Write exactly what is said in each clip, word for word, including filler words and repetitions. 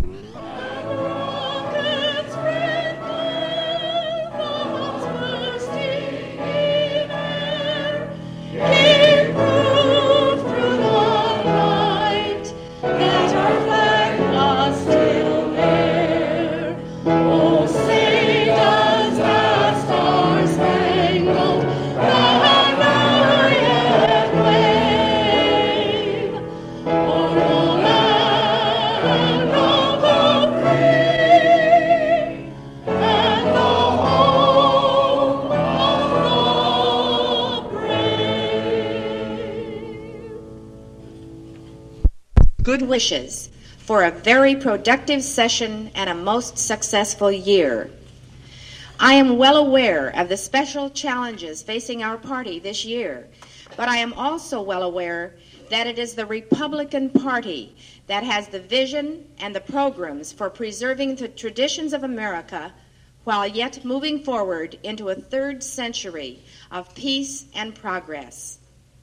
Good wishes for a very productive session and a most successful year. I am well aware of the special challenges facing our party this year, but I am also well aware that it is the Republican Party that has the vision and the programs for preserving the traditions of America while yet moving forward into a third century of peace and progress.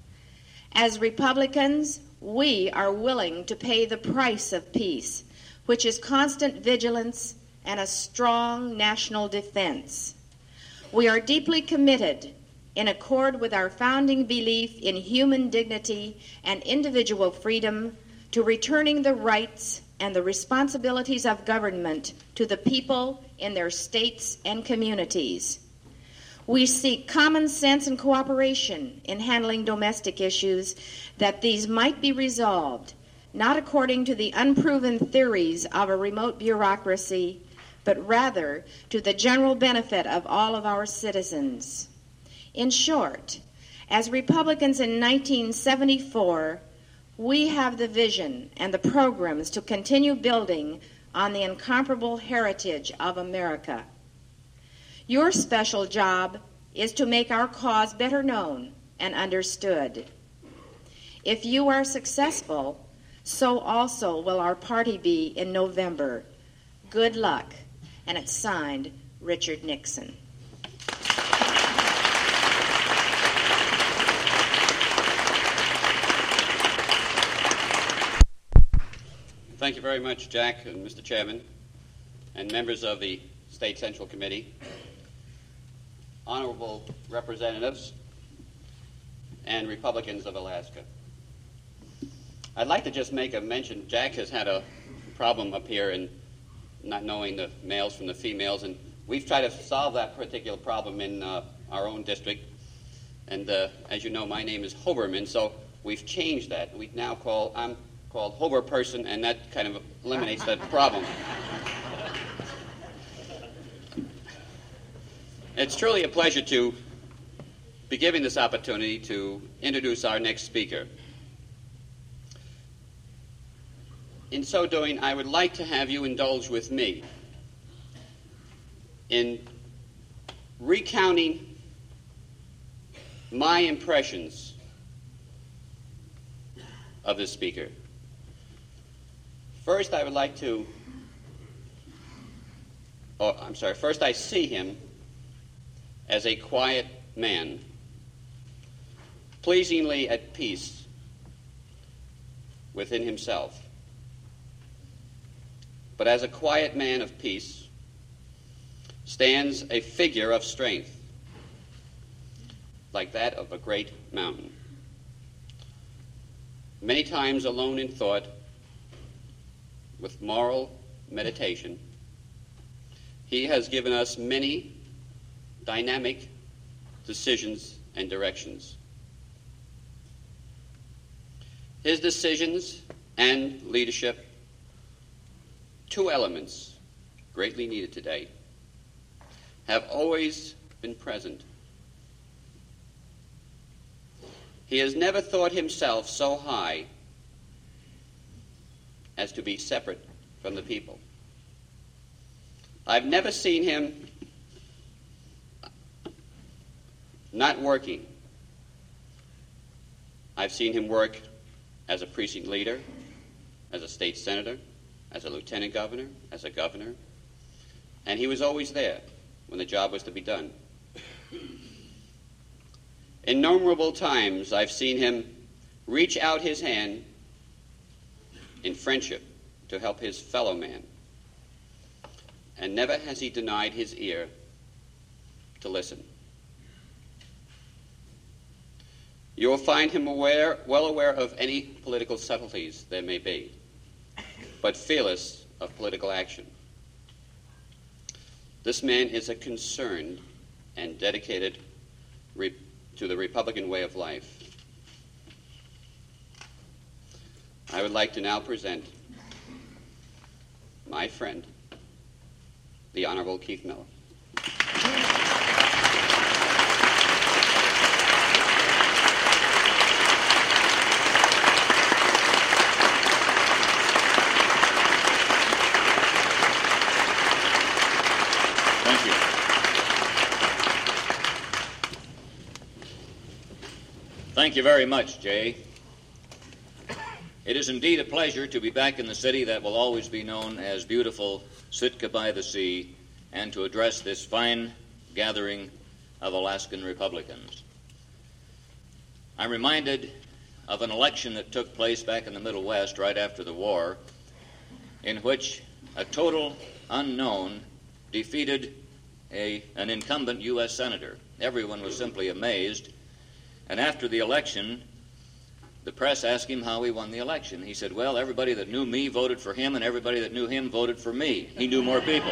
As Republicans, we are willing to pay the price of peace, which is constant vigilance and a strong national defense. We are deeply committed, in accord with our founding belief in human dignity and individual freedom, to returning the rights and the responsibilities of government to the people in their states and communities. We seek common sense and cooperation in handling domestic issues, that these might be resolved, not according to the unproven theories of a remote bureaucracy, but rather to the general benefit of all of our citizens. In short, as Republicans in nineteen seventy-four, we have the vision and the programs to continue building on the incomparable heritage of America. Your special job is to make our cause better known and understood. If you are successful, so also will our party be in November. Good luck. And it's signed, Richard Nixon. Thank you very much, Jack and Mister Chairman, and members of the State Central Committee, honorable representatives, and Republicans of Alaska. I'd like to just make a mention. Jack has had a problem up here in not knowing the males from the females, and we've tried to solve that particular problem in uh, our own district. And uh, as you know, my name is Hoberman, so we've changed that. We now call, I'm called Hober Person, and that kind of eliminates that problem. It's truly a pleasure to be given this opportunity to introduce our next speaker. In so doing, I would like to have you indulge with me in recounting my impressions of this speaker. First, I would like to, oh, I'm sorry, first I see him as a quiet man, pleasingly at peace within himself. But as a quiet man of peace stands a figure of strength, like that of a great mountain. Many times alone in thought, with moral meditation, he has given us many dynamic decisions and directions. His decisions and leadership, two elements greatly needed today, have always been present. He has never thought himself so high as to be separate from the people. I've never seen him not working. I've seen him work as a precinct leader, as a state senator, as a lieutenant governor, as a governor, and he was always there when the job was to be done. Innumerable times I've seen him reach out his hand in friendship to help his fellow man and never has he denied his ear to listen. You will find him aware, well aware of any political subtleties there may be, but fearless of political action. This man is a concerned and dedicated re- to the Republican way of life. I would like to now present my friend, the Honorable Keith Miller. Thank you. Thank you very much, Jay. It is indeed a pleasure to be back in the city that will always be known as beautiful Sitka by the Sea, and to address this fine gathering of Alaskan Republicans. I'm reminded of an election that took place back in the Middle West right after the war, in which a total unknown defeated a, an incumbent U S senator. Everyone was simply amazed, and after the election, the press asked him how he won the election. He said, well, everybody that knew me voted for him, and everybody that knew him voted for me. He knew more people.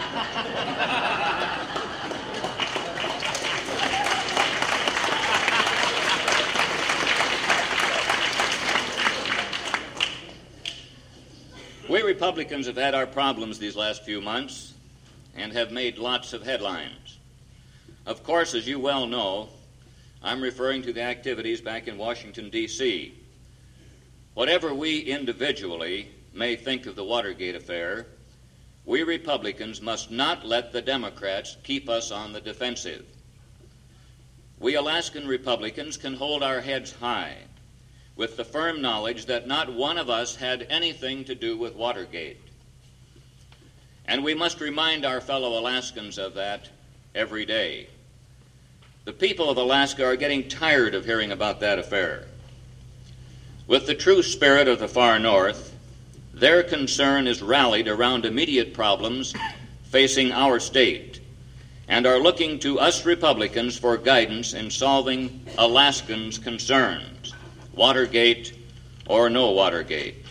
We Republicans have had our problems these last few months and have made lots of headlines. Of course, as you well know, I'm referring to the activities back in Washington, D C Whatever we individually may think of the Watergate affair, we Republicans must not let the Democrats keep us on the defensive. We Alaskan Republicans can hold our heads high with the firm knowledge that not one of us had anything to do with Watergate. And we must remind our fellow Alaskans of that every day. The people of Alaska are getting tired of hearing about that affair. With the true spirit of the far north, their concern is rallied around immediate problems facing our state, and are looking to us Republicans for guidance in solving Alaskans' concerns, Watergate or no Watergate.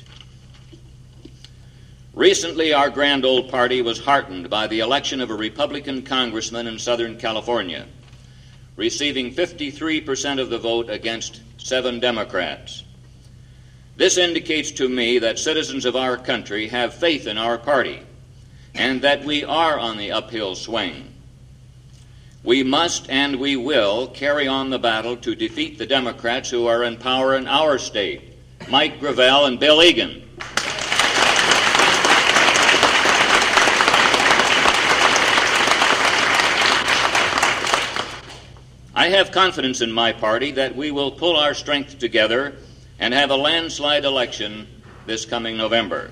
Recently, our grand old party was heartened by the election of a Republican congressman in Southern California, receiving fifty-three percent of the vote against seven Democrats. This indicates to me that citizens of our country have faith in our party and that we are on the uphill swing. We must and we will carry on the battle to defeat the Democrats who are in power in our state, Mike Gravel and Bill Egan. I have confidence in my party that we will pull our strength together and have a landslide election this coming November.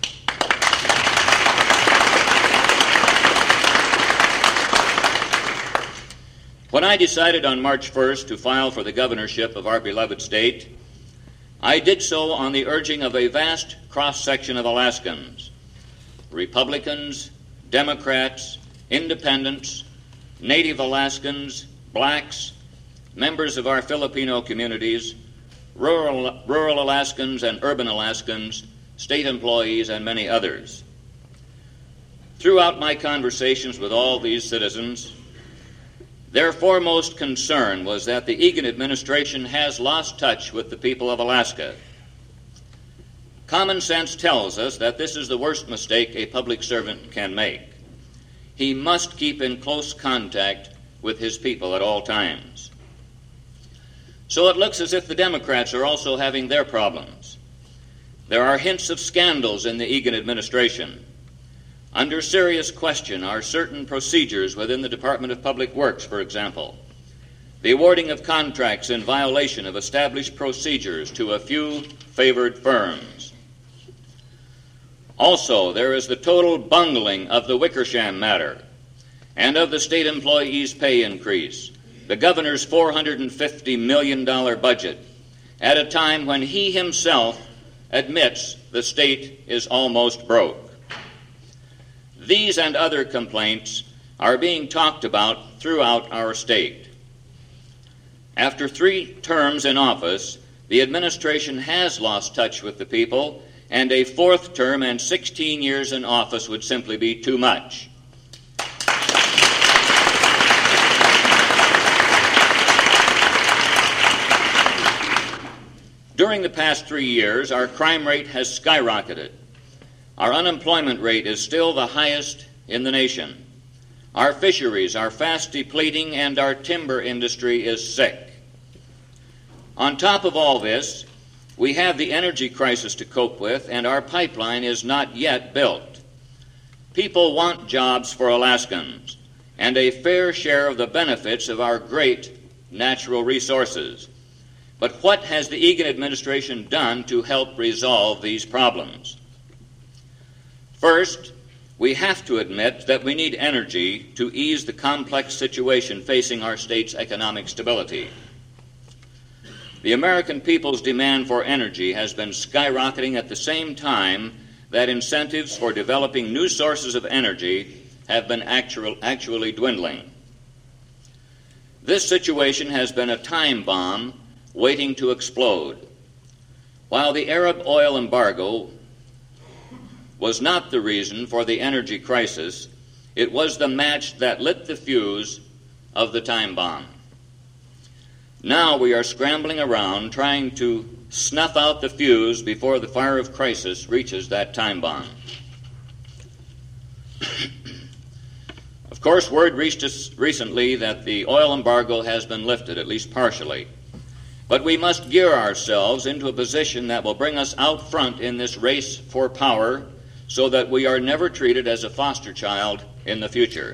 When I decided on March first to file for the governorship of our beloved state, I did so on the urging of a vast cross-section of Alaskans, Republicans, Democrats, Independents, Native Alaskans, blacks, members of our Filipino communities, rural, rural Alaskans and urban Alaskans, state employees, and many others. Throughout my conversations with all these citizens, their foremost concern was that the Egan administration has lost touch with the people of Alaska. Common sense tells us that this is the worst mistake a public servant can make. He must keep in close contact with his people at all times. So it looks as if the Democrats are also having their problems. There are hints of scandals in the Egan administration. Under serious question are certain procedures within the Department of Public Works, for example, the awarding of contracts in violation of established procedures to a few favored firms. Also, there is the total bungling of the Wickersham matter and of the state employees' pay increase, the governor's four hundred fifty million dollars budget, at a time when he himself admits the state is almost broke. These and other complaints are being talked about throughout our state. After three terms in office, the administration has lost touch with the people, and a fourth term and sixteen years in office would simply be too much. During the past three years, our crime rate has skyrocketed. Our unemployment rate is still the highest in the nation. Our fisheries are fast depleting, and our timber industry is sick. On top of all this, we have the energy crisis to cope with, and our pipeline is not yet built. People want jobs for Alaskans and a fair share of the benefits of our great natural resources. But what has the Egan administration done to help resolve these problems? First, we have to admit that we need energy to ease the complex situation facing our state's economic stability. The American people's demand for energy has been skyrocketing at the same time that incentives for developing new sources of energy have been actual, actually dwindling. This situation has been a time bomb waiting to explode. While the Arab oil embargo was not the reason for the energy crisis, it was the match that lit the fuse of the time bomb. Now we are scrambling around trying to snuff out the fuse before the fire of crisis reaches that time bomb. Of course, word reached us recently that the oil embargo has been lifted, at least partially. But we must gear ourselves into a position that will bring us out front in this race for power so that we are never treated as a foster child in the future.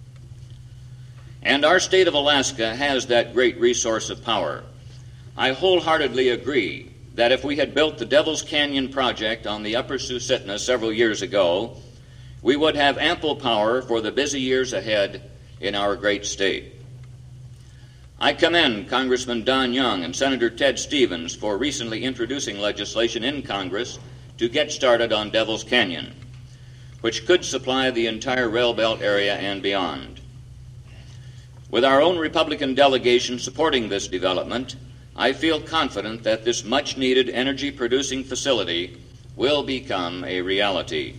And our state of Alaska has that great resource of power. I wholeheartedly agree that if we had built the Devil's Canyon project on the Upper Susitna several years ago, we would have ample power for the busy years ahead in our great state. I commend Congressman Don Young and Senator Ted Stevens for recently introducing legislation in Congress to get started on Devil's Canyon, which could supply the entire rail belt area and beyond. With our own Republican delegation supporting this development, I feel confident that this much-needed energy-producing facility will become a reality.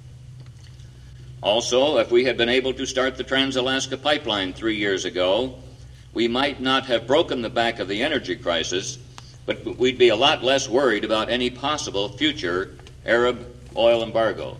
Also, if we had been able to start the Trans-Alaska Pipeline three years ago, we might not have broken the back of the energy crisis, but we'd be a lot less worried about any possible future Arab oil embargo.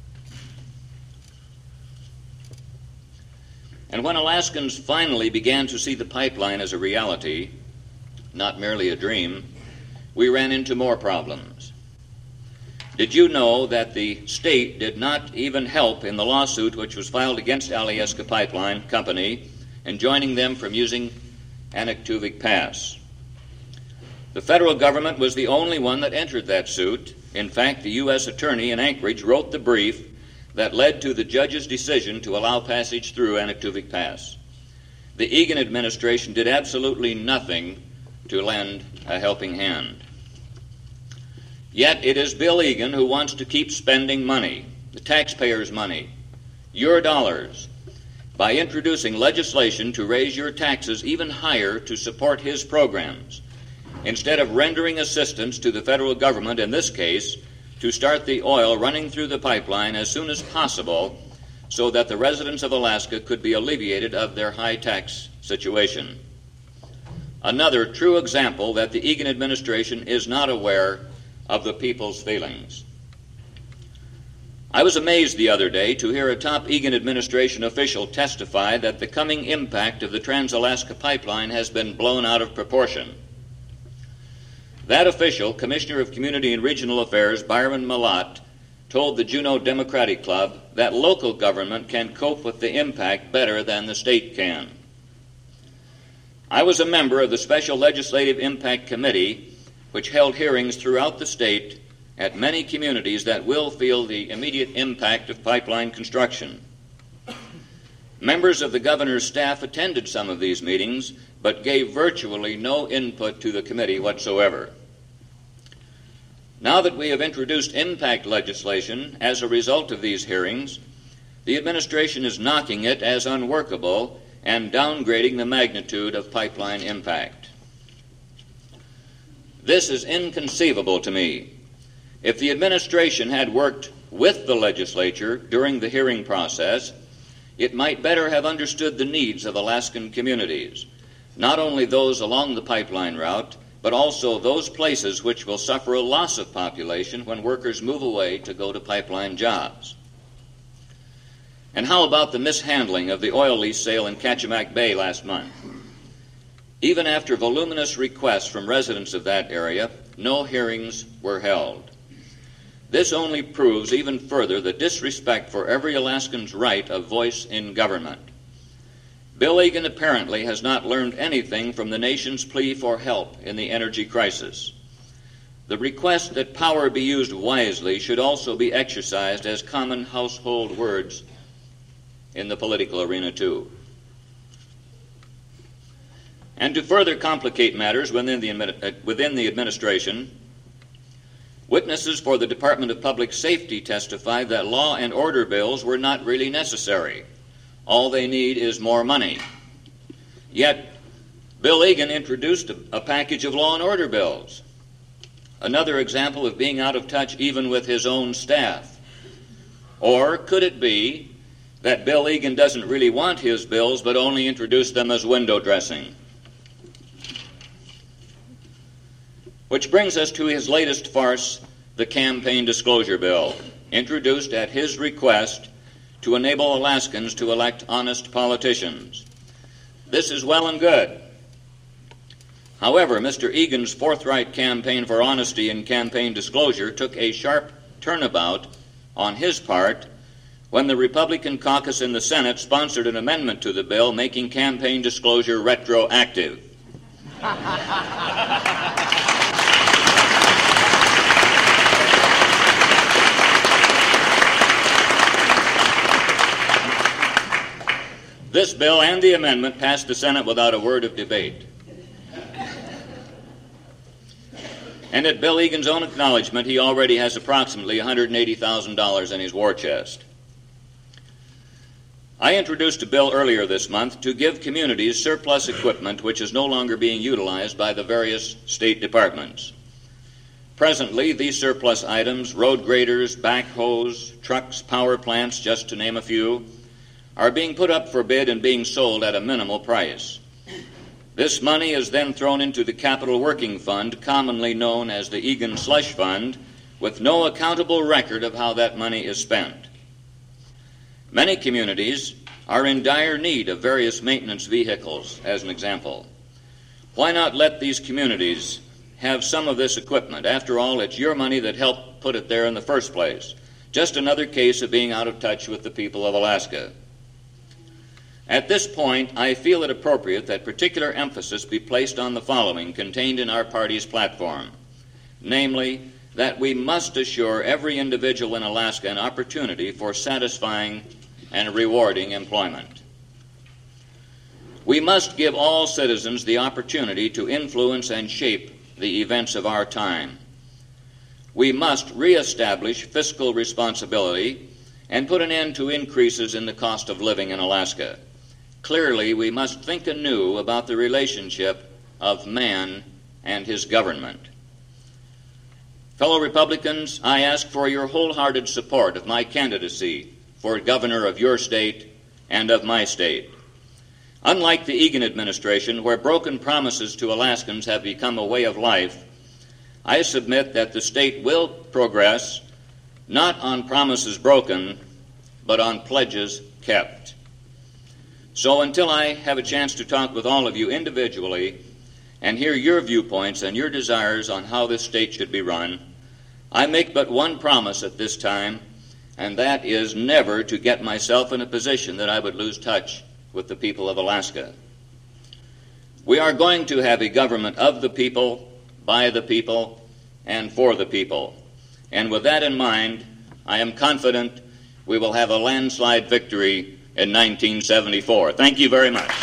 And when Alaskans finally began to see the pipeline as a reality, not merely a dream, we ran into more problems. Did you know that the state did not even help in the lawsuit which was filed against Alyeska Pipeline Company, enjoining them from using Anaktuvik Pass? The federal government was the only one that entered that suit. In fact, the U S attorney in Anchorage wrote the brief that led to the judge's decision to allow passage through Anaktuvik Pass. The Egan administration did absolutely nothing to lend a helping hand. Yet it is Bill Egan who wants to keep spending money, the taxpayers' money, your dollars, by introducing legislation to raise your taxes even higher to support his programs, instead of rendering assistance to the federal government, in this case, to start the oil running through the pipeline as soon as possible so that the residents of Alaska could be alleviated of their high tax situation. Another true example that the Egan administration is not aware of the people's feelings. I was amazed the other day to hear a top Egan administration official testify that the coming impact of the Trans-Alaska Pipeline has been blown out of proportion. That official, Commissioner of Community and Regional Affairs Byron Malott, told the Juneau Democratic Club that local government can cope with the impact better than the state can. I was a member of the Special Legislative Impact Committee, which held hearings throughout the state at many communities that will feel the immediate impact of pipeline construction. Members of the governor's staff attended some of these meetings, but gave virtually no input to the committee whatsoever. Now that we have introduced impact legislation as a result of these hearings, the administration is knocking it as unworkable and downgrading the magnitude of pipeline impact. This is inconceivable to me. If the administration had worked with the legislature during the hearing process, it might better have understood the needs of Alaskan communities, not only those along the pipeline route, but also those places which will suffer a loss of population when workers move away to go to pipeline jobs. And how about the mishandling of the oil lease sale in Kachemak Bay last month? Even after voluminous requests from residents of that area, no hearings were held. This only proves even further the disrespect for every Alaskan's right of voice in government. Bill Egan apparently has not learned anything from the nation's plea for help in the energy crisis. The request that power be used wisely should also be exercised as common household words in the political arena, too. And to further complicate matters within the, within the administration, witnesses for the Department of Public Safety testified that law and order bills were not really necessary. All they need is more money. Yet, Bill Egan introduced a, a package of law and order bills. Another example of being out of touch even with his own staff. Or could it be that Bill Egan doesn't really want his bills, but only introduced them as window dressing? Which brings us to his latest farce, the Campaign Disclosure Bill, introduced at his request to enable Alaskans to elect honest politicians. This is well and good. However, Mister Egan's forthright campaign for honesty and campaign disclosure took a sharp turnabout on his part when the Republican caucus in the Senate sponsored an amendment to the bill making campaign disclosure retroactive. This bill and the amendment passed the Senate without a word of debate. And at Bill Egan's own acknowledgement, he already has approximately one hundred eighty thousand dollars in his war chest. I introduced a bill earlier this month to give communities surplus equipment which is no longer being utilized by the various state departments. Presently, these surplus items, road graders, backhoes, trucks, power plants, just to name a few, are being put up for bid and being sold at a minimal price. This money is then thrown into the Capital Working Fund, commonly known as the Egan Slush Fund, with no accountable record of how that money is spent. Many communities are in dire need of various maintenance vehicles, as an example. Why not let these communities have some of this equipment? After all, it's your money that helped put it there in the first place. Just another case of being out of touch with the people of Alaska. At this point, I feel it appropriate that particular emphasis be placed on the following contained in our party's platform, namely, that we must assure every individual in Alaska an opportunity for satisfying and rewarding employment. We must give all citizens the opportunity to influence and shape the events of our time. We must reestablish fiscal responsibility and put an end to increases in the cost of living in Alaska. Clearly, we must think anew about the relationship of man and his government. Fellow Republicans, I ask for your wholehearted support of my candidacy for governor of your state and of my state. Unlike the Egan administration, where broken promises to Alaskans have become a way of life, I submit that the state will progress not on promises broken, but on pledges kept. So until I have a chance to talk with all of you individually and hear your viewpoints and your desires on how this state should be run, I make but one promise at this time, and that is never to get myself in a position that I would lose touch with the people of Alaska. We are going to have a government of the people, by the people, and for the people. And with that in mind, I am confident we will have a landslide victory in nineteen seventy-four. Thank you very much.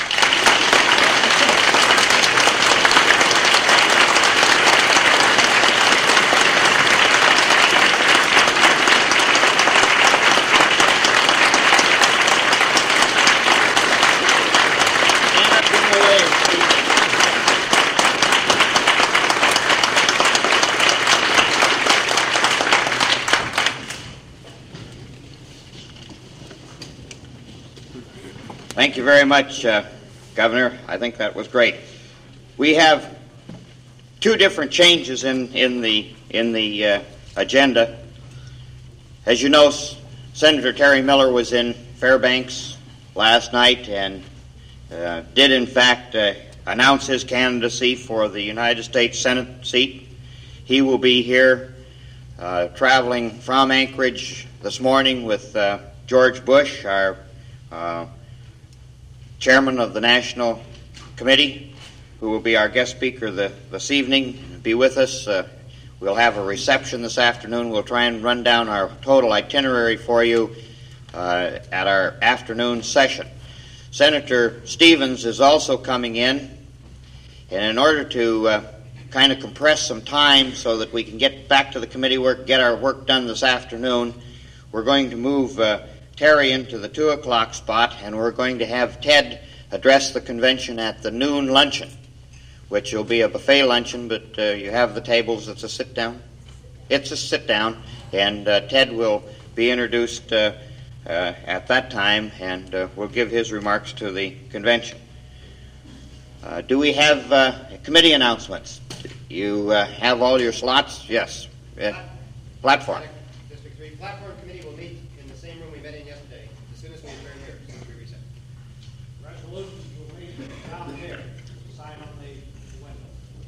Thank you very much, uh, Governor. I think that was great. We have two different changes in, in the, in the uh, agenda. As you know, S- Senator Terry Miller was in Fairbanks last night and uh, did, in fact, uh, announce his candidacy for the United States Senate seat. He will be here uh, traveling from Anchorage this morning with uh, George Bush, our uh, chairman of the National Committee, who will be our guest speaker the, this evening, be with us. Uh, we'll have a reception this afternoon. We'll try and run down our total itinerary for you uh, at our afternoon session. Senator Stevens is also coming in, and in order to uh, kind of compress some time so that we can get back to the committee work, get our work done this afternoon, we're going to move uh, Terry into the two o'clock spot, and we're going to have Ted address the convention at the noon luncheon, which will be a buffet luncheon, but uh, you have the tables. It's a sit-down. It's a sit-down, and uh, Ted will be introduced uh, uh, at that time, and uh, will give his remarks to the convention. Uh, do we have uh, committee announcements? You uh, have all your slots? Yes. Uh, platform. District three Platform Committee will meet in the same room we met in yesterday, as soon as we adjourn here, as soon as we reset. Resolutions will meet down here. Sign on the window.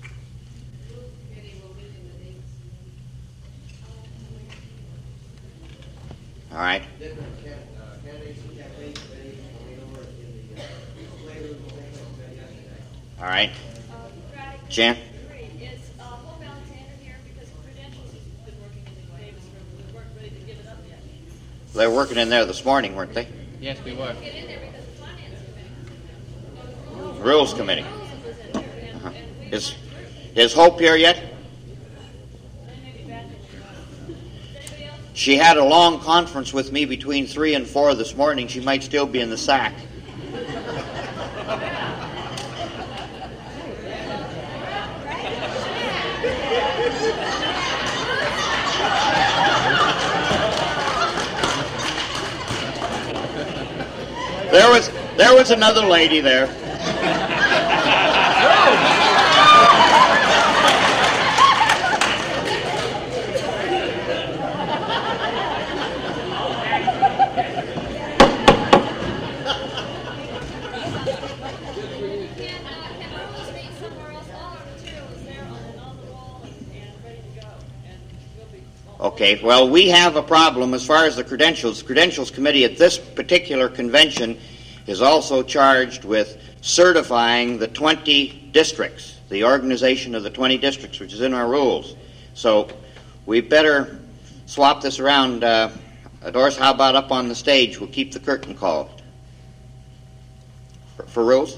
All right. Different uh, candidates and campaign committees will meet over in the uh, playroom will take place yesterday. All right. Uh, Jan? Is uh, Hope Alexander here because credentials has been working in the Davis room, but we weren't ready to give it up yet. They were working in there this morning, weren't they? Yes, we were. Get in there because the finance committee. No, the Rules Committee. Rules was in there, and, Uh-huh. and we Is, weren't is Hope here yet? ready. They may be back in there. Is anybody else? She had a long conference with me between three and four this morning. She might still be in the sack. There was there was another lady there. Can, uh, can Rules meet somewhere else? All our material is there on, and on the wall and, and ready to go. And we'll be. Okay, well, we have a problem as far as the credentials. The Credentials Committee at this particular convention is also charged with certifying the twenty districts, the organization of the twenty districts, which is in our rules. So we better swap this around. Uh, Doris, how about up on the stage? We'll keep the curtain called. For, for rules?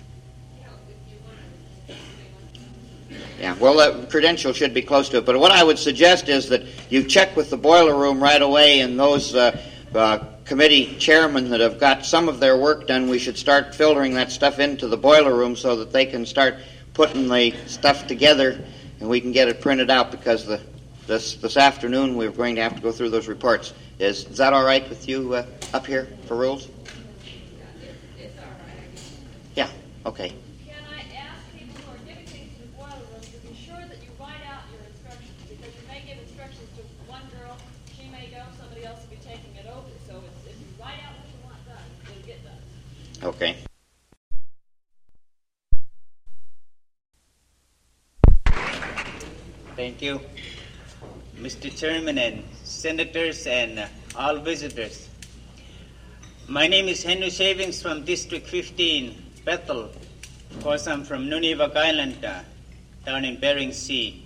Yeah, well, the credential should be close to it. But what I would suggest is that you check with the boiler room right away, and those uh, uh, committee chairmen that have got some of their work done, we should start filtering that stuff into the boiler room so that they can start putting the stuff together, and we can get it printed out, because the, this this afternoon we're going to have to go through those reports. Is, is that all right with you uh, up here for rules? Yeah, okay. Can I ask people who are giving things to the boiler room to be sure that you write out your instructions, because you may give instructions to one girl, she may go, somebody else will be taking it over. So it's, if you write out what you want done, it'll get done. Okay. Thank you. Mister Chairman and Senators and uh, all visitors. My name is Henry Shavings from District fifteen, Bethel. Of course, I'm from Nunivak Island, uh, down in Bering Sea.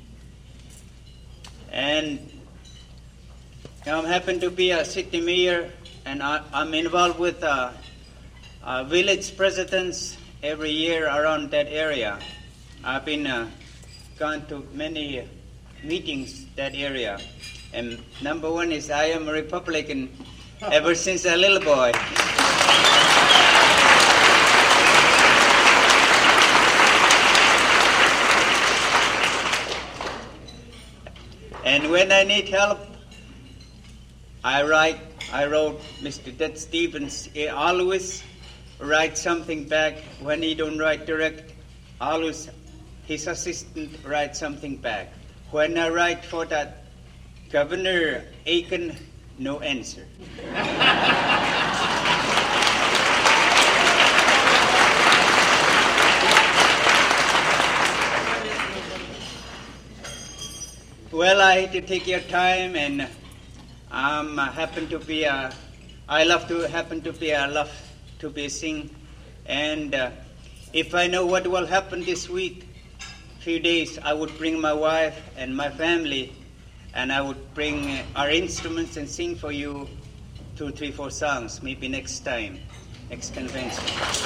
And I happen to be a city mayor, and I, I'm involved with uh, uh, village presidents every year around that area. I've been uh, gone to many uh, meetings that area. And number one is I am a Republican ever since a little boy. And when I need help, I write, I wrote Mister Ted Stevens always, write something back. When he don't write direct, always his assistant write something back. When I write for that Governor Aiken, no answer. Well, I had to take your time, and I'm uh, happen to be a. I love to happen to be a love to be sing, and uh, if I know what will happen this week, few days, I would bring my wife and my family, and I would bring uh, our instruments and sing for you two, three, four songs. Maybe next time, next convention.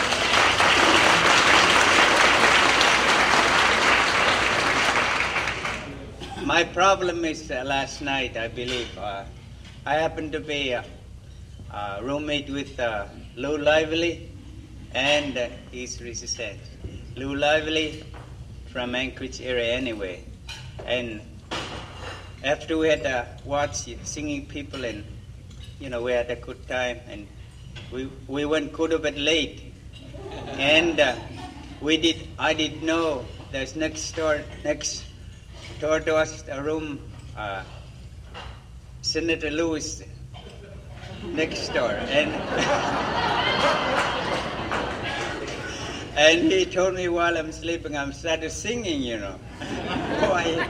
My problem is uh, last night, I believe. Uh, I happened to be a, a roommate with uh, Lou Lively, and uh, he's resistant. Lou Lively from Anchorage area anyway. And after we had uh, watched singing people, and you know, we had a good time, and we we went go to bed late, and uh, we did. I didn't know there's next door next. door to us a room, uh, Senator Lewis next door, and and he told me while I'm sleeping, I'm started singing, you know. Oh, I,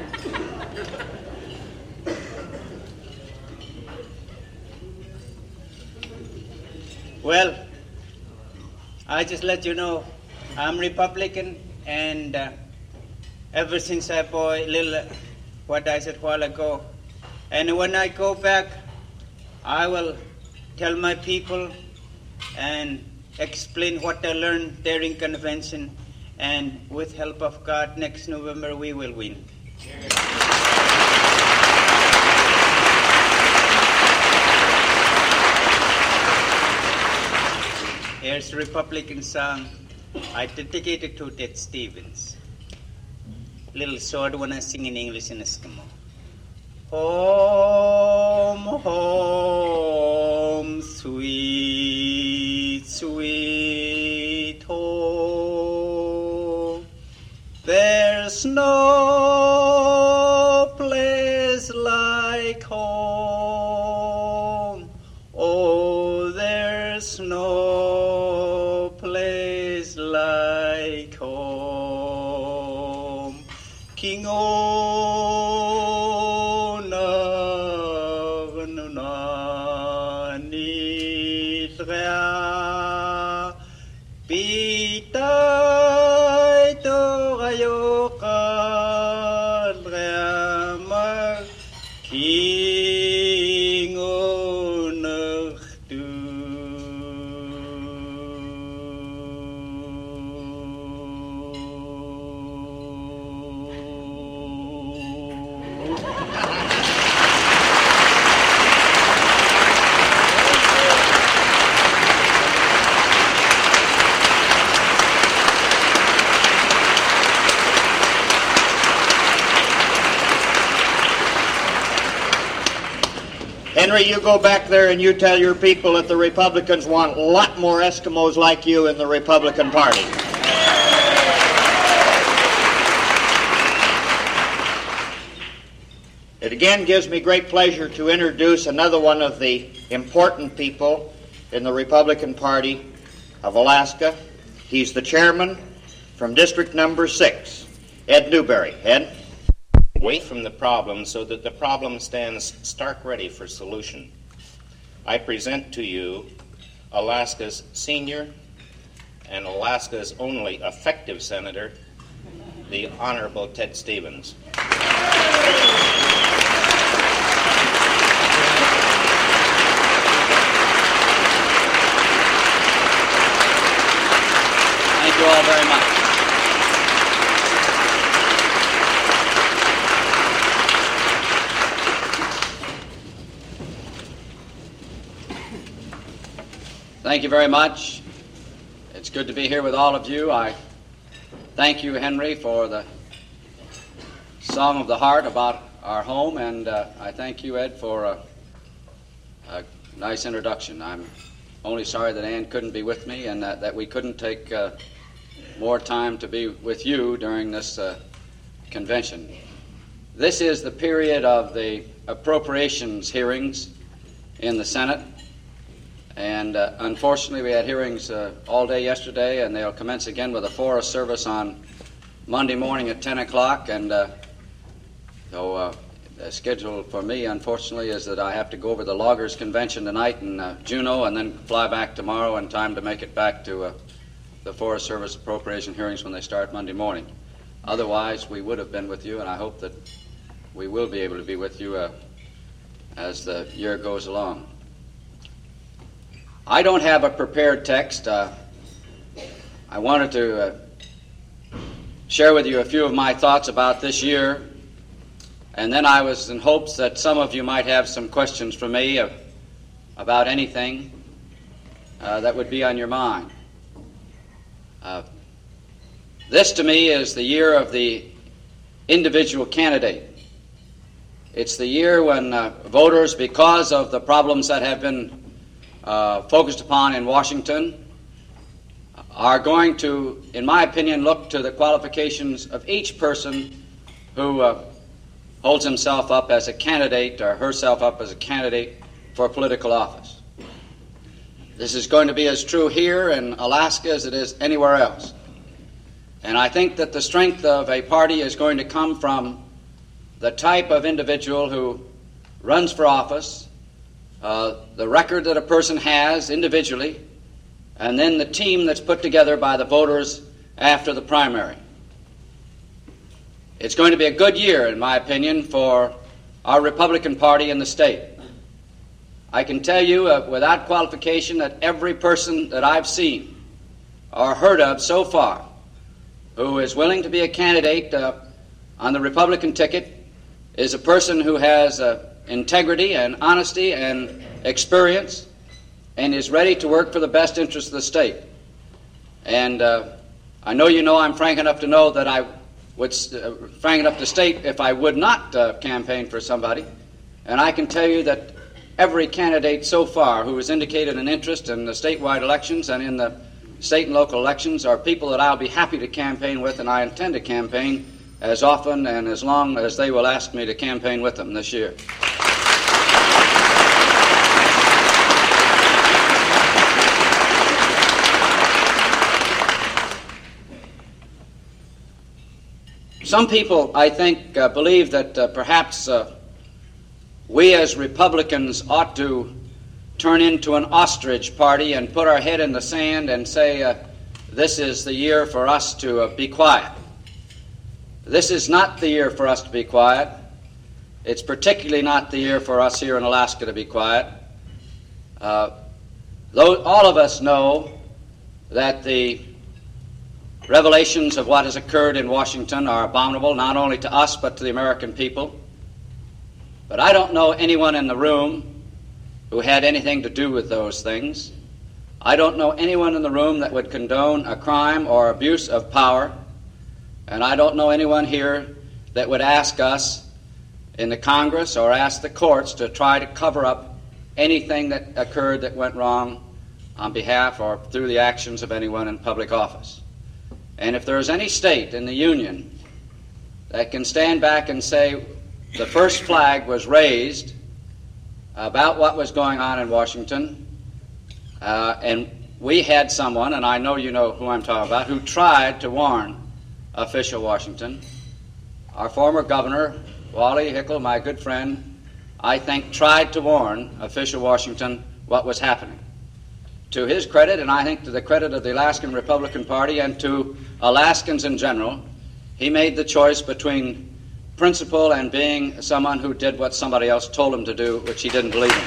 well, I just let you know, I'm Republican, and. Uh, Ever since I boy little, what I said a while ago, and when I go back, I will tell my people and explain what I learned during convention, and with help of God, next November we will win. Here's a Republican song I dedicated to Ted Stevens. Little short one I sing in English and Eskimo. Home, home, sweet, sweet home. There's no place like home. Oh, there's no place like home. King O na ni trea pitai to ayo ka drama King O na tu. Henry, you go back there and you tell your people that the Republicans want a lot more Eskimos like you in the Republican Party. It again gives me great pleasure to introduce another one of the important people in the Republican Party of Alaska. He's the chairman from District Number Six, Ed Newberry. Ed? Away from the problem so that the problem stands stark ready for solution. I present to you Alaska's senior and Alaska's only effective senator, the Honorable Ted Stevens. Thank you all very much. Thank you very much. It's good to be here with all of you. I thank you, Henry, for the song of the heart about our home, and uh, I thank you, Ed, for a, a nice introduction. I'm only sorry that Ann couldn't be with me and that, that we couldn't take uh, more time to be with you during this uh, convention. This is the period of the appropriations hearings in the Senate. And uh, unfortunately, we had hearings uh, all day yesterday, and they'll commence again with a Forest Service on Monday morning at ten o'clock. And uh, so uh, the schedule for me, unfortunately, is that I have to go over the Loggers Convention tonight in uh, Juneau and then fly back tomorrow in time to make it back to uh, the Forest Service appropriation hearings when they start Monday morning. Otherwise, we would have been with you, and I hope that we will be able to be with you uh, as the year goes along. I don't have a prepared text. Uh, I wanted to uh, share with you a few of my thoughts about this year, and then I was in hopes that some of you might have some questions for me uh, about anything uh, that would be on your mind. Uh, this, to me, is the year of the individual candidate. It's the year when uh, voters, because of the problems that have been uh, focused upon in Washington, are going to, in my opinion, look to the qualifications of each person who uh, holds himself up as a candidate or herself up as a candidate for political office. This is going to be as true here in Alaska as it is anywhere else. And I think that the strength of a party is going to come from the type of individual who runs for office, uh, the record that a person has individually, and then the team that's put together by the voters after the primary. It's going to be a good year, in my opinion, for our Republican Party in the state. I can tell you uh, without qualification that every person that I've seen or heard of so far who is willing to be a candidate uh, on the Republican ticket is a person who has uh, integrity and honesty and experience and is ready to work for the best interest of the state. And uh, I know you know I'm frank enough to know that I would, uh, frank enough to state if I would not uh, campaign for somebody. And I can tell you that every candidate so far who has indicated an interest in the statewide elections and in the state and local elections are people that I'll be happy to campaign with, and I intend to campaign as often and as long as they will ask me to campaign with them this year. Some people, I think, uh, believe that uh, perhaps uh, we as Republicans ought to turn into an ostrich party and put our head in the sand and say, uh, this is the year for us to uh, be quiet. This is not the year for us to be quiet. It's particularly not the year for us here in Alaska to be quiet. Uh, though all of us know that the revelations of what has occurred in Washington are abominable, not only to us but to the American people. But I don't know anyone in the room who had anything to do with those things. I don't know anyone in the room that would condone a crime or abuse of power. And I don't know anyone here that would ask us in the Congress or ask the courts to try to cover up anything that occurred that went wrong on behalf or through the actions of anyone in public office. And if there is any state in the Union that can stand back and say the first flag was raised about what was going on in Washington, uh, and we had someone, and I know you know who I'm talking about, who tried to warn official Washington. Our former governor, Wally Hickel, my good friend, I think tried to warn official Washington what was happening. To his credit, and I think to the credit of the Alaskan Republican Party and to Alaskans in general, he made the choice between principle and being someone who did what somebody else told him to do, which he didn't believe in.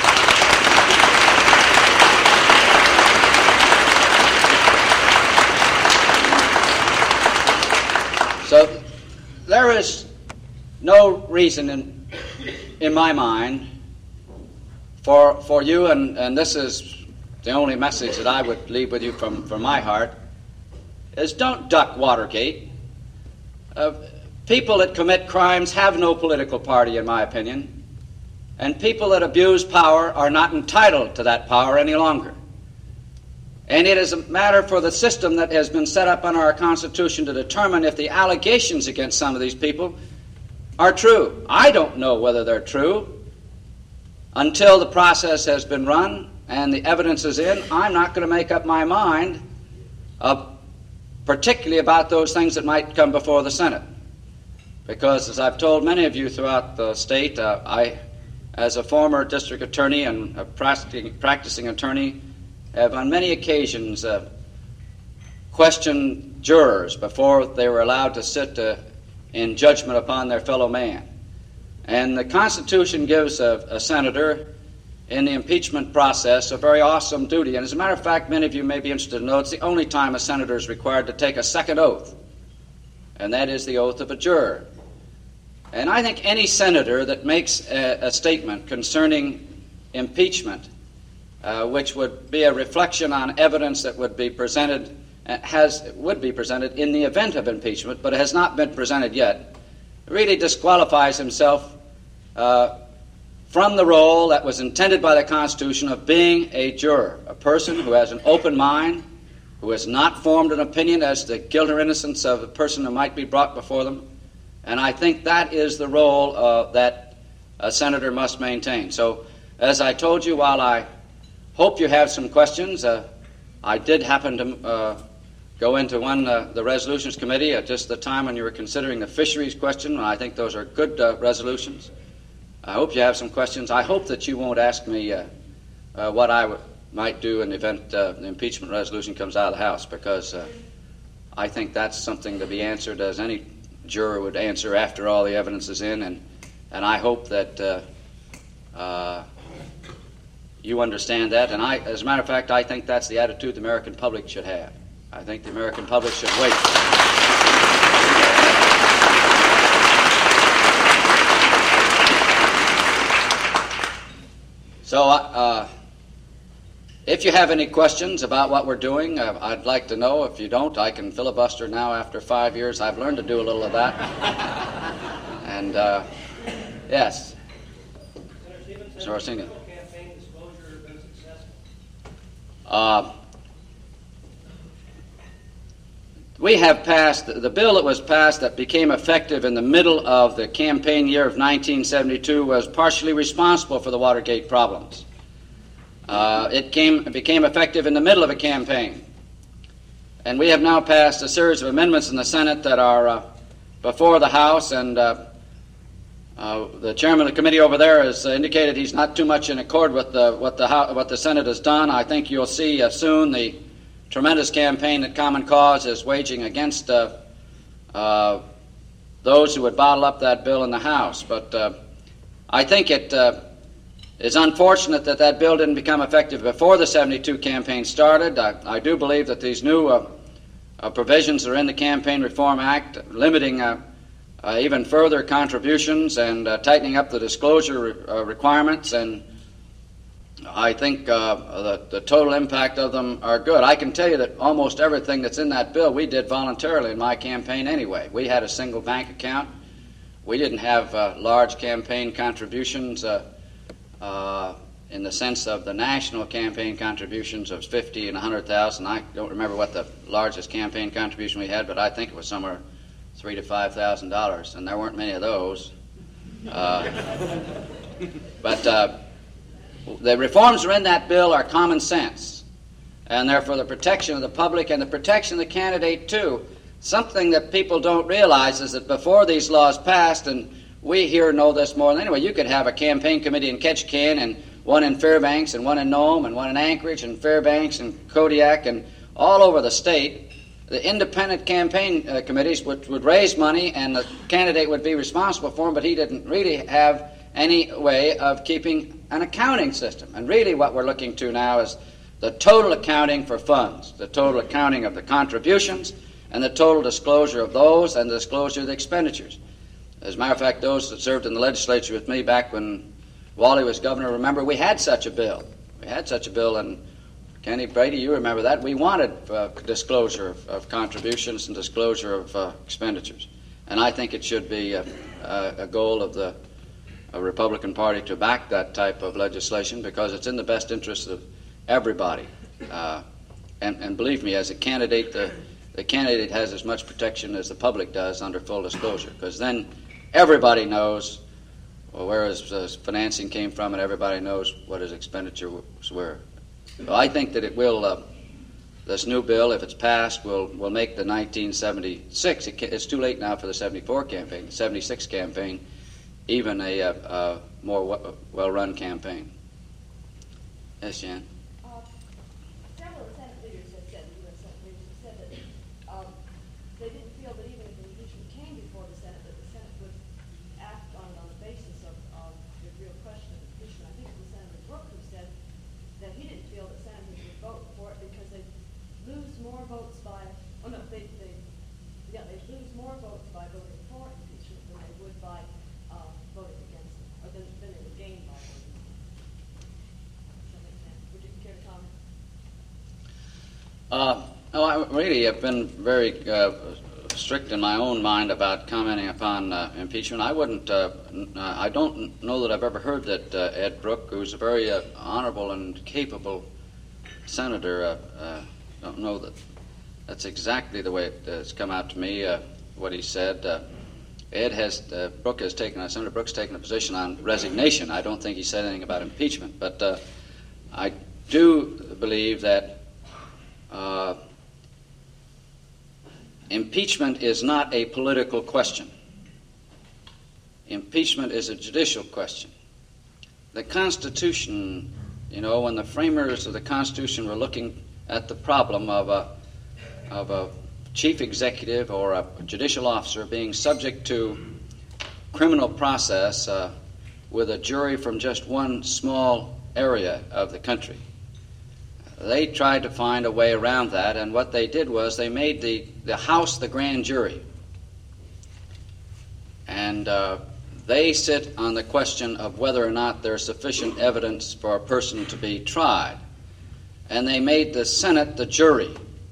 So there is no reason in, in my mind for, for you, and, and this is the only message that I would leave with you from, from my heart, is don't duck Watergate. Uh, people that commit crimes have no political party, in my opinion, and people that abuse power are not entitled to that power any longer. And it is a matter for the system that has been set up under our Constitution to determine if the allegations against some of these people are true. I don't know whether they're true. Until the process has been run and the evidence is in, I'm not going to make up my mind, uh, particularly about those things that might come before the Senate. Because, as I've told many of you throughout the state, uh, I, as a former district attorney and a practicing, practicing attorney, have on many occasions uh, questioned jurors before they were allowed to sit uh, in judgment upon their fellow man. And the Constitution gives a, a senator in the impeachment process a very awesome duty. And as a matter of fact, many of you may be interested to know it's the only time a senator is required to take a second oath, and that is the oath of a juror. And I think any senator that makes a, a statement concerning impeachment, uh, which would be a reflection on evidence that would be presented, uh, has would be presented in the event of impeachment, but has not been presented yet, really disqualifies himself uh, from the role that was intended by the Constitution of being a juror, a person who has an open mind, who has not formed an opinion as to guilt or innocence of the person who might be brought before them. And I think that is the role uh, that a senator must maintain. So, as I told you, while I hope you have some questions, uh, I did happen to uh, go into one, uh, the Resolutions Committee, at just the time when you were considering the fisheries question, and I think those are good uh, resolutions. I hope you have some questions. I hope that you won't ask me uh, uh, what I w- might do in the event uh, the impeachment resolution comes out of the House, because uh, I think that's something to be answered as any juror would answer after all the evidence is in, and, and I hope that uh, uh, you understand that. And I, as a matter of fact, I think that's the attitude the American public should have. I think the American public should wait. So, uh, if you have any questions about what we're doing, uh, I'd like to know. If you don't, I can filibuster now after five years. I've learned to do a little of that. And, uh, yes. Senator Orsini. Uh, we have passed, the bill that was passed that became effective in the middle of the campaign year of nineteen seventy-two was partially responsible for the Watergate problems. Uh, it came, it became effective in the middle of a campaign. And we have now passed a series of amendments in the Senate that are uh, before the House, and uh, uh, the chairman of the committee over there has indicated he's not too much in accord with the, what, the, what the Senate has done. I think you'll see uh, soon the tremendous campaign that Common Cause is waging against uh, uh, those who would bottle up that bill in the House. But uh, I think it... Uh, It's unfortunate that that bill didn't become effective before the seventy-two campaign started. I, I do believe that these new uh, uh, provisions that are in the Campaign Reform Act, limiting uh, uh, even further contributions and uh, tightening up the disclosure re- uh, requirements, and I think uh, the, the total impact of them are good. I can tell you that almost everything that's in that bill we did voluntarily in my campaign anyway. We had a single bank account. We didn't have uh, large campaign contributions uh, Uh, in the sense of the national campaign contributions of fifty and one hundred thousand. I don't remember what the largest campaign contribution we had, but I think it was somewhere three to five thousand dollars, and there weren't many of those. Uh, but uh, the reforms that are in that bill are common sense, and they're for the protection of the public and the protection of the candidate too. Something that people don't realize is that before these laws passed, and we here know this more than anyone, you could have a campaign committee in Ketchikan and one in Fairbanks and one in Nome and one in Anchorage and Fairbanks and Kodiak and all over the state. The independent campaign uh, committees would, would raise money, and the candidate would be responsible for them, but he didn't really have any way of keeping an accounting system. And really what we're looking to now is the total accounting for funds, the total accounting of the contributions, and the total disclosure of those, and the disclosure of the expenditures. As a matter of fact, those that served in the legislature with me back when Wally was governor, remember we had such a bill. We had such a bill, and Kenny Brady, you remember that. We wanted uh, disclosure of, of contributions and disclosure of uh, expenditures. And I think it should be a, a, a goal of the a Republican Party to back that type of legislation, because it's in the best interest of everybody. Uh, and, and believe me, as a candidate, the, the candidate has as much protection as the public does under full disclosure, because then everybody knows well, where his uh, financing came from, and everybody knows what his expenditures were. So I think that it will, uh, this new bill, if it's passed, will will make the nineteen seventy-six, it, it's too late now for the seventy-four campaign, the seventy-six campaign, even a, a, a more w- well-run campaign. Yes, Jan? Uh, several Senate leaders have said, U S Senate leaders have said that um, they didn't feel that even if impeachment came before the Senate, that the Senate would act on it on the basis of, of the real question of impeachment. I think it was Senator Brooke who said that he didn't feel that senators would vote for it because they lose more votes by, oh no, they, they, yeah, they lose more votes by voting for impeachment than they would by uh, voting against it, or than, than they would gain by voting. Does that make sense? Would you care to comment? Uh, no, I really have been very uh, strict in my own mind about commenting upon uh, impeachment. I wouldn't, uh, n- uh, I don't know that I've ever heard that uh, Ed Brooke, who's a very uh, honorable and capable senator, uh, uh, don't know that that's exactly the way it has come out to me, uh, what he said. Uh, Ed has, uh, Brooke has taken, uh, Senator Brooke's taken a position on resignation. I don't think he said anything about impeachment, but uh, I do believe that uh, impeachment is not a political question. Impeachment is a judicial question. The Constitution, you know, when the framers of the Constitution were looking at the problem of a, of a chief executive or a judicial officer being subject to criminal process uh, with a jury from just one small area of the country, they tried to find a way around that, and what they did was they made the, the House the grand jury. And uh, they sit on the question of whether or not there's sufficient evidence for a person to be tried. And they made the Senate the jury.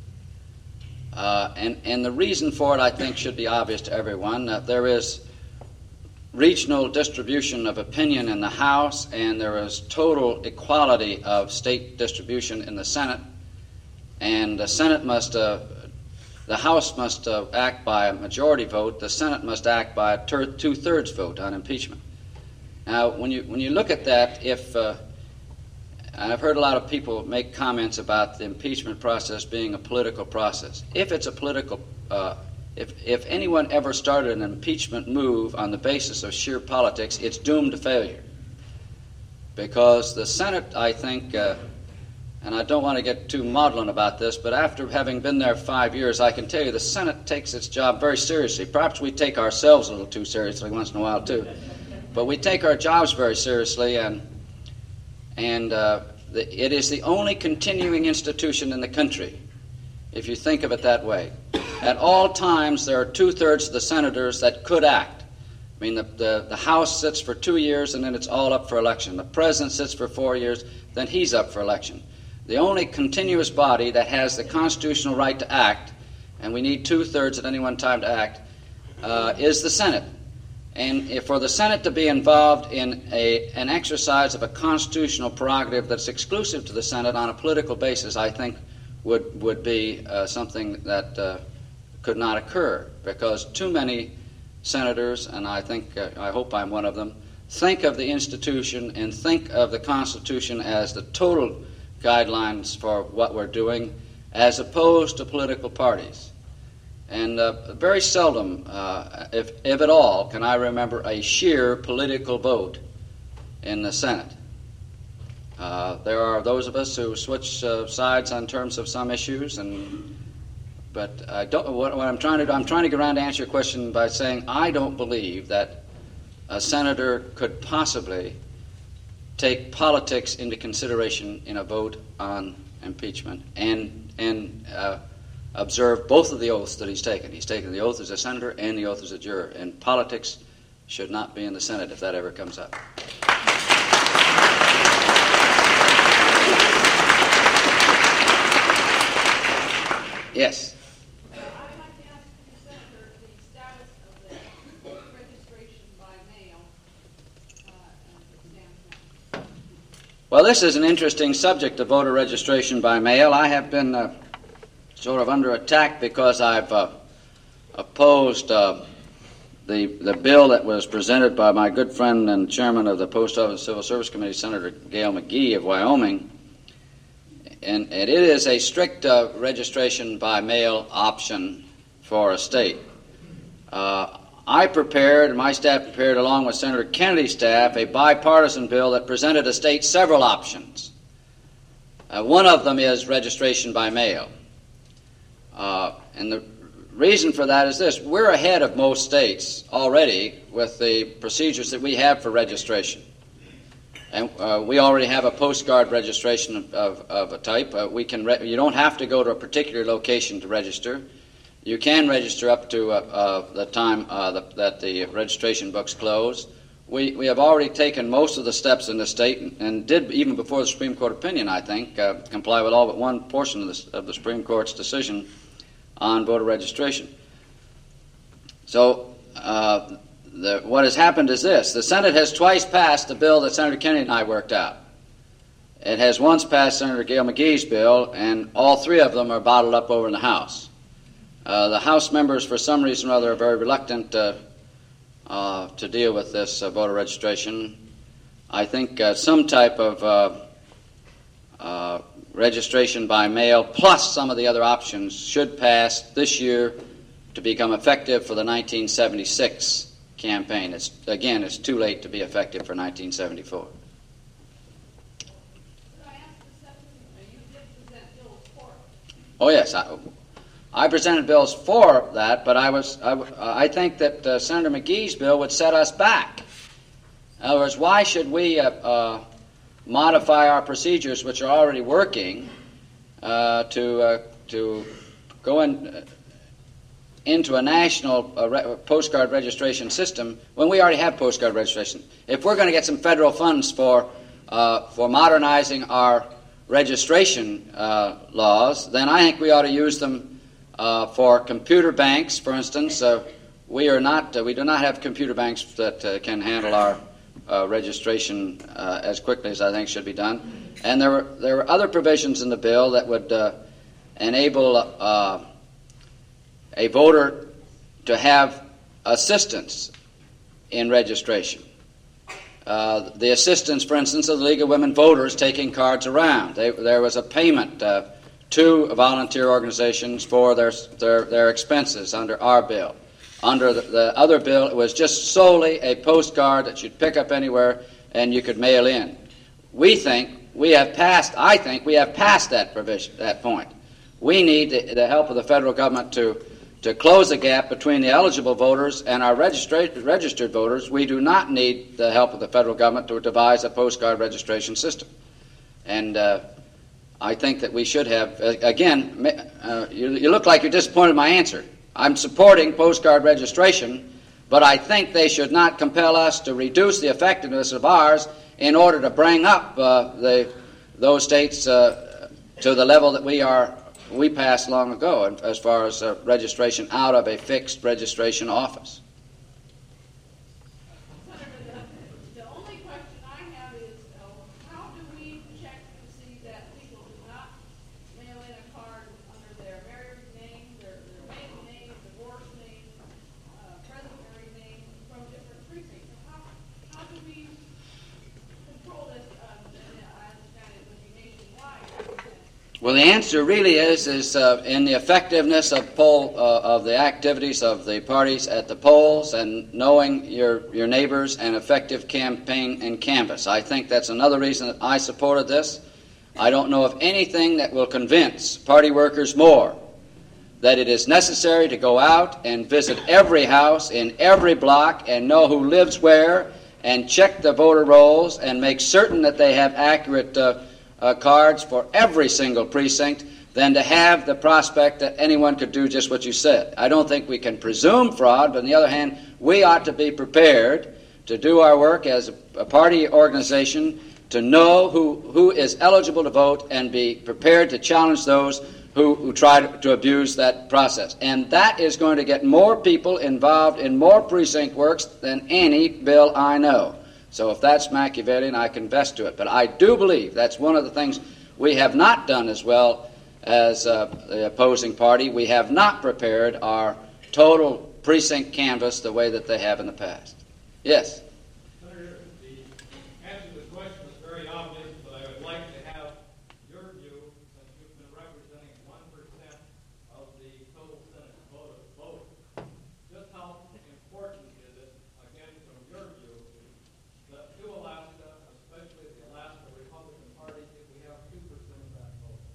Uh, and, and the reason for it, I think, should be obvious to everyone. Uh, there is regional distribution of opinion in the House, and there is total equality of state distribution in the Senate. And the Senate must, uh, the House must uh, act by a majority vote. The Senate must act by a ter- two-thirds vote on impeachment. Now, when you when you look at that, if uh, and I've heard a lot of people make comments about the impeachment process being a political process. If it's a political uh, If, if anyone ever started an impeachment move on the basis of sheer politics, it's doomed to failure. Because the Senate, I think, uh, and I don't want to get too maudlin about this, but after having been there five years, I can tell you the Senate takes its job very seriously. Perhaps we take ourselves a little too seriously once in a while, too. But we take our jobs very seriously, and, and uh, the, it is the only continuing institution in the country, if you think of it that way. At all times, there are two-thirds of the senators that could act. I mean, the, the, the House sits for two years, and then it's all up for election. The President sits for four years, then he's up for election. The only continuous body that has the constitutional right to act, and we need two-thirds at any one time to act, uh, is the Senate. And if for the Senate to be involved in a, an exercise of a constitutional prerogative that's exclusive to the Senate on a political basis, I think would, would be uh, something that uh, could not occur, because too many senators, and I think, uh, I hope I'm one of them, think of the institution and think of the Constitution as the total guidelines for what we're doing, as opposed to political parties. And uh, very seldom, uh, if, if at all, can I remember a sheer political vote in the Senate. Uh, there are those of us who switch uh, sides on terms of some issues, and But I don't, what, what I'm trying to do, I'm trying to get around to answer your question by saying I don't believe that a senator could possibly take politics into consideration in a vote on impeachment and and uh, observe both of the oaths that he's taken. He's taken the oath as a senator and the oath as a juror, and politics should not be in the Senate if that ever comes up. Yes. Well, this is an interesting subject of voter registration by mail. I have been uh, sort of under attack because I've uh, opposed uh, the the bill that was presented by my good friend and chairman of the Post Office Civil Service Committee, Senator Gail McGee of Wyoming. And, and it is a strict uh, registration by mail option for a state. Uh, I prepared, and my staff prepared, along with Senator Kennedy's staff, a bipartisan bill that presented a state several options. Uh, one of them is registration by mail. Uh, and the reason for that is this. We're ahead of most states already with the procedures that we have for registration. And uh, we already have a postcard registration of, of, of a type. Uh, we can re- you don't have to go to a particular location to register. You can register up to uh, uh, the time uh, the, that the registration books close. We, we have already taken most of the steps in the state and, and did, even before the Supreme Court opinion, I think, uh, comply with all but one portion of, this, of the Supreme Court's decision on voter registration. So uh, the, what has happened is this. The Senate has twice passed the bill that Senator Kennedy and I worked out. It has once passed Senator Gail McGee's bill, and all three of them are bottled up over in the House. Uh, the House members, for some reason or other, are very reluctant uh, uh, to deal with this uh, voter registration. I think uh, some type of uh, uh, registration by mail, plus some of the other options, should pass this year to become effective for the nineteen seventy-six campaign. It's, again, it's too late to be effective for nineteen seventy-four. Oh, yes. I, I presented bills for that, but I was I, I think that uh, Senator McGee's bill would set us back. In other words, why should we uh, uh, modify our procedures, which are already working, uh, to uh, to go in, uh, into a national uh, re- postcard registration system when we already have postcard registration? If we're going to get some federal funds for uh, for modernizing our registration uh, laws, then I think we ought to use them. Uh, for computer banks, for instance, uh, we are not. Uh, we do not have computer banks that uh, can handle our uh, registration uh, as quickly as I think should be done. And there were there were other provisions in the bill that would uh, enable uh, a voter to have assistance in registration. Uh, the assistance, for instance, of the League of Women Voters taking cards around. They, there was a payment. Uh, to volunteer organizations for their, their their expenses under our bill. Under the, the other bill, it was just solely a postcard that you'd pick up anywhere and you could mail in. We think we have passed, I think we have passed that provision, that point. We need the, the help of the federal government to, to close the gap between the eligible voters and our registered, registered voters. We do not need the help of the federal government to devise a postcard registration system. And uh, I think that we should have, uh, again, uh, you, you look like you're disappointed in my answer. I'm supporting postcard registration, but I think they should not compel us to reduce the effectiveness of ours in order to bring up uh, the, those states uh, to the level that we are we passed long ago as far as uh, registration out of a fixed registration office. Well, the answer really is is uh, in the effectiveness of poll uh, of the activities of the parties at the polls and knowing your your neighbors and effective campaign and canvass. I think that's another reason that I supported this. I don't know of anything that will convince party workers more that it is necessary to go out and visit every house in every block and know who lives where and check the voter rolls and make certain that they have accurate uh, Uh, cards for every single precinct than to have the prospect that anyone could do just what you said. I don't think we can presume fraud, but on the other hand, we ought to be prepared to do our work as a, a party organization to know who, who is eligible to vote and be prepared to challenge those who, who try to, to abuse that process. And that is going to get more people involved in more precinct works than any bill I know. So if that's Machiavellian, I confess to it. But I do believe that's one of the things we have not done as well as uh, the opposing party. We have not prepared our total precinct canvass the way that they have in the past. Yes? Senator, the answer to the question is very obvious, but I would like to have your view, since you've been representing one percent of the total Senate vote. vote. Just how important is it, again, from your view, that to Alaska, especially the Alaska Republican Party, if we have two percent of that vote?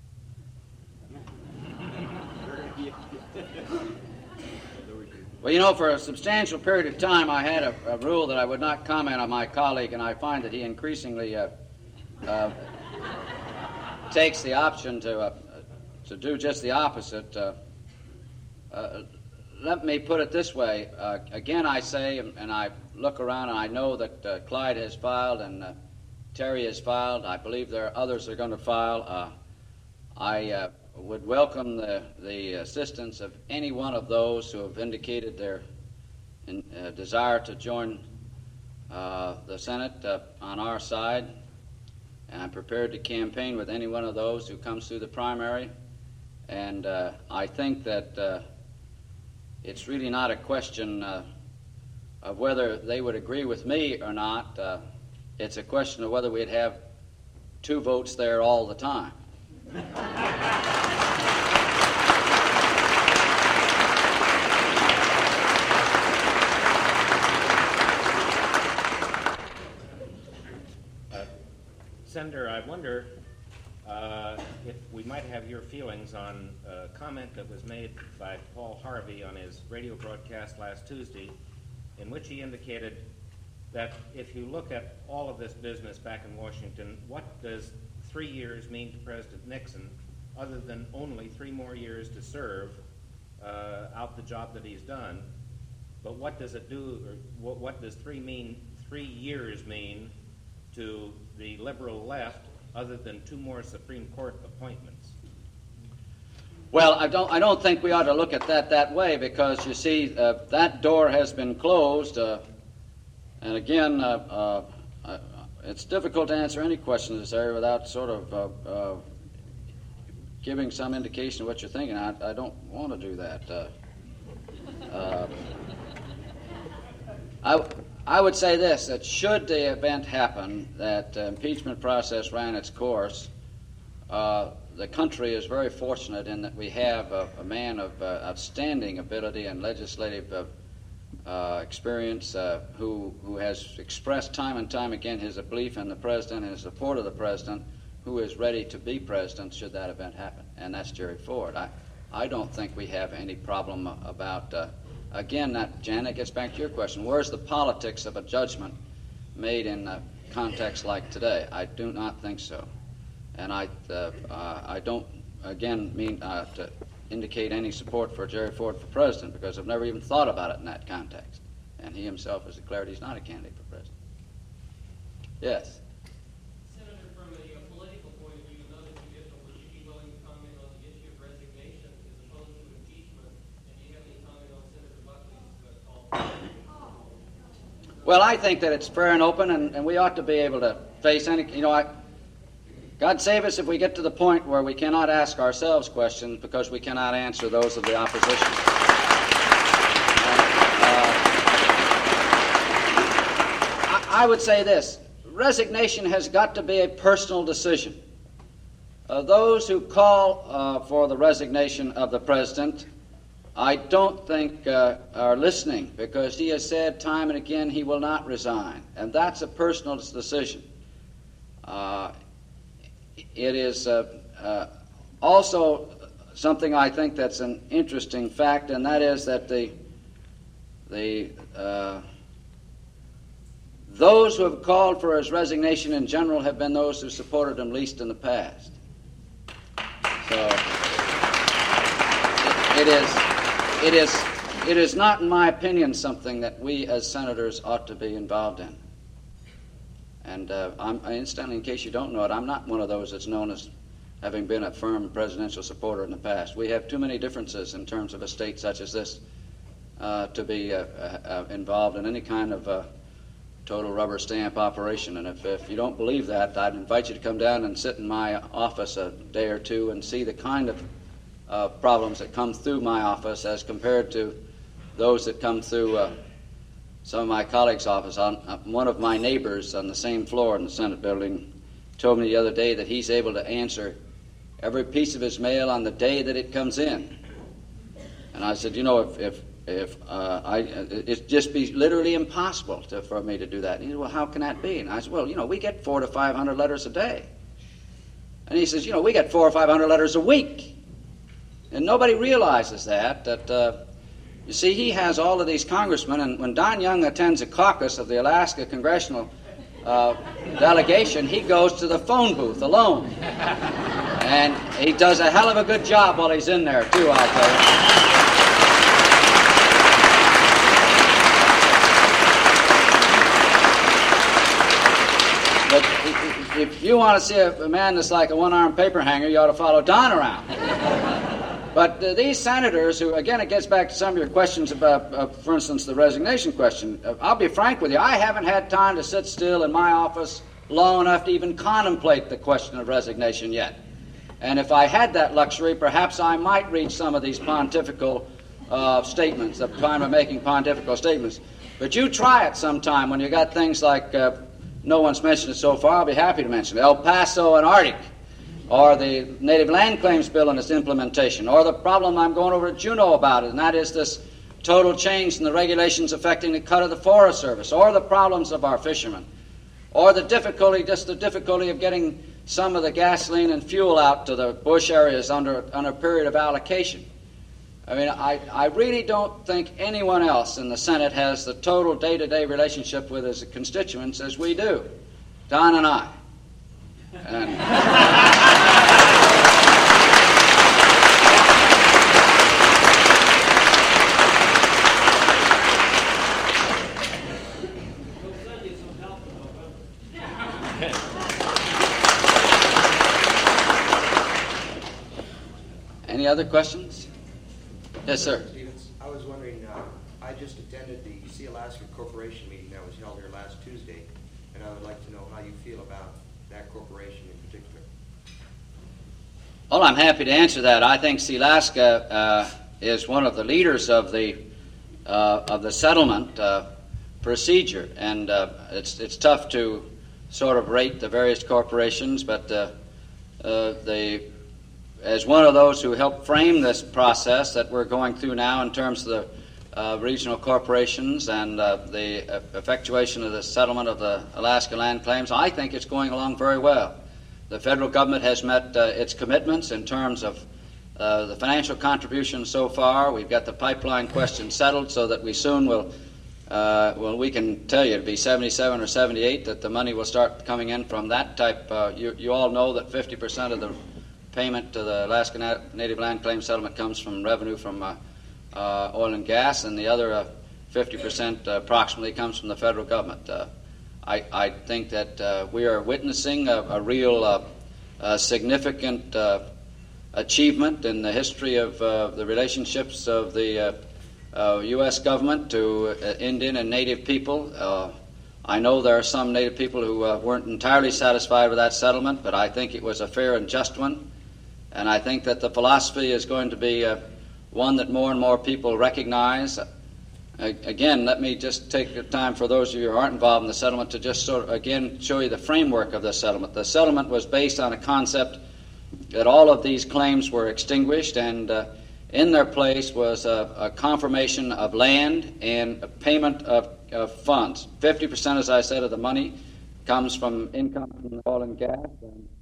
Well, you know, for a substantial period of time, I had a, a rule that I would not comment on my colleague, and I find that he increasingly uh, uh, takes the option to uh, to do just the opposite. Uh, uh, let me put it this way. Uh, again, I say, and, and I look around, and I know that uh, Clyde has filed and uh, Terry has filed. I believe there are others that are going to file. Uh, I uh, would welcome the, the assistance of any one of those who have indicated their in, uh, desire to join uh, the Senate uh, on our side. And I'm prepared to campaign with any one of those who comes through the primary. And uh, I think that uh, it's really not a question uh, of whether they would agree with me or not. Uh, it's a question of whether we'd have two votes there all the time. Uh, Senator, I wonder uh, if we might have your feelings on a comment that was made by Paul Harvey on his radio broadcast last Tuesday, in which he indicated that if you look at all of this business back in Washington, what does three years mean to President Nixon, other than only three more years to serve uh, out the job that he's done? But what does it do, or what, what does three mean? Three years mean to the liberal left, other than two more Supreme Court appointments? Well, I don't. I don't think we ought to look at that that way, because you see, uh, that door has been closed, uh, and again. Uh, uh, I, It's difficult to answer any question in this area without sort of uh, uh, giving some indication of what you're thinking. I, I don't want to do that. Uh, uh, I, I would say this, that should the event happen, that the impeachment process ran its course, uh, the country is very fortunate in that we have a, a man of uh, outstanding ability and legislative uh, Uh, experience, uh, who who has expressed time and time again his belief in the president and his support of the president, who is ready to be president should that event happen, and that's Jerry Ford. I, I don't think we have any problem about, uh, again, that, Janet, gets back to your question, where's the politics of a judgment made in a context like today? I do not think so. And I, uh, uh, I don't, again, mean uh, to indicate any support for Jerry Ford for president, because I've never even thought about it in that context. And he himself has declared he's not a candidate for president. Yes? Senator, from a uh, political point of view, another conditional, would you be willing to comment on the issue of resignation as opposed to impeachment? And do you have any comment on Senator Buckley's uh, call? Well, I think that it's fair and open, and, and we ought to be able to face any, you know, I, God save us if we get to the point where we cannot ask ourselves questions because we cannot answer those of the opposition. Uh, I, I would say this. Resignation has got to be a personal decision. Uh, those who call uh, for the resignation of the president, I don't think uh, are listening, because he has said time and again he will not resign, and that's a personal decision. Uh, It is uh, uh, also something I think that's an interesting fact, and that is that the the uh, those who have called for his resignation in general have been those who supported him least in the past. So it, it is it is it is not, in my opinion, something that we as senators ought to be involved in. And uh, I'm, incidentally, in case you don't know it, I'm not one of those that's known as having been a firm presidential supporter in the past. We have too many differences in terms of a state such as this uh, to be uh, uh, involved in any kind of uh, total rubber stamp operation. And if, if you don't believe that, I'd invite you to come down and sit in my office a day or two and see the kind of uh, problems that come through my office as compared to those that come through uh, some of my colleagues' office. On, uh, one of my neighbors on the same floor in the Senate building told me the other day that he's able to answer every piece of his mail on the day that it comes in. And I said, you know, if if, if uh, I, it'd just be literally impossible to, for me to do that. And he said, well, how can that be? And I said, well, you know, we get four to five hundred letters a day. And he says, you know, we get four or five hundred letters a week. And nobody realizes that, that, uh, you see, he has all of these congressmen, and when Don Young attends a caucus of the Alaska Congressional uh, delegation, he goes to the phone booth alone. And he does a hell of a good job while he's in there, too, I'll tell you. But if you want to see a man that's like a one-armed paper hanger, you ought to follow Don around. But uh, these senators who, again, it gets back to some of your questions about, uh, for instance, the resignation question. Uh, I'll be frank with you. I haven't had time to sit still in my office long enough to even contemplate the question of resignation yet. And if I had that luxury, perhaps I might reach some of these pontifical uh, statements, the time of making pontifical statements. But you try it sometime when you got things like, uh, no one's mentioned it so far, I'll be happy to mention it, El Paso and Arctic, or the Native Land Claims Bill and its implementation, or the problem I'm going over at Juneau about it, and that is this total change in the regulations affecting the cut of the Forest Service, or the problems of our fishermen, or the difficulty, just the difficulty of getting some of the gasoline and fuel out to the bush areas under, under a period of allocation. I mean, I, I really don't think anyone else in the Senate has the total day-to-day relationship with his constituents as we do, Don and I. And any other questions? Yes, sir. Stevens, I was wondering, uh, I just attended the Sea Alaska Corporation meeting that was held here last Tuesday, and I would like to know how you feel about that corporation in particular. Well, I'm happy to answer that. I think Sea Alaska uh, is one of the leaders of the uh, of the settlement uh, procedure, and uh, it's it's tough to sort of rate the various corporations, but uh, uh, the as one of those who helped frame this process that we're going through now in terms of the uh, regional corporations and uh, the effectuation of the settlement of the Alaska land claims, I think it's going along very well. The federal government has met uh, its commitments in terms of uh, the financial contributions so far. We've got the pipeline question settled so that we soon will, uh, well, we can tell you it'll be seventy-seven or seventy-eight that the money will start coming in from that type. Uh, you, you all know that fifty percent of the payment to the Alaska Nat- Native Land Claim Settlement comes from revenue from uh, uh, oil and gas, and the other uh, fifty percent uh, approximately comes from the federal government. Uh, I, I think that uh, we are witnessing a, a real uh, uh, significant uh, achievement in the history of uh, the relationships of the uh, uh, U S government to uh, Indian and Native people. Uh, I know there are some Native people who uh, weren't entirely satisfied with that settlement, but I think it was a fair and just one. And I think that the philosophy is going to be uh, one that more and more people recognize. Uh, again, let me just take the time for those of you who aren't involved in the settlement to just sort of, again, show you the framework of the settlement. The settlement was based on a concept that all of these claims were extinguished, and uh, in their place was a, a confirmation of land and a payment of, of funds. fifty percent, as I said, of the money comes from income from oil and gas, and